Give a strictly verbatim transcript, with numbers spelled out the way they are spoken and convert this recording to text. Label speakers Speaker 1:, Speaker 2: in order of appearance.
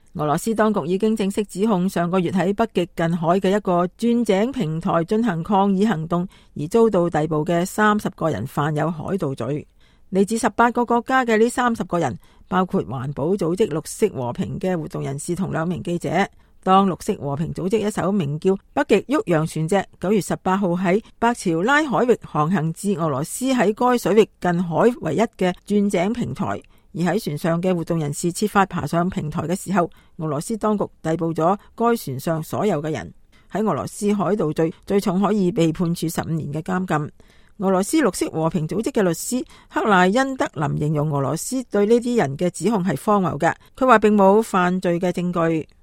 Speaker 1: 俄羅斯當局已經正式指控上個月喺北極近海嘅一個鑽井平台進行抗議行動而遭到逮捕嘅三十個人犯有海盜罪。嚟自十八個國家嘅呢三十個人，包括環保組織綠色和平嘅活動人士同兩名記者。當綠色和平組織一艘名叫北極旭陽船隻九月十八號喺伯喬拉海域航行至俄羅斯喺該水域近海唯一嘅鑽井平台，而喺船上嘅活動人士設法爬上平台嘅時候，俄羅斯當局逮捕咗該船上所有嘅人。喺俄羅斯，海盜罪最重可以被判處十五年嘅監禁。俄羅斯綠色和平組織嘅律師克賴恩德林形容俄羅斯對呢啲人嘅指控係荒謬嘅，佢話並冇犯罪嘅證據。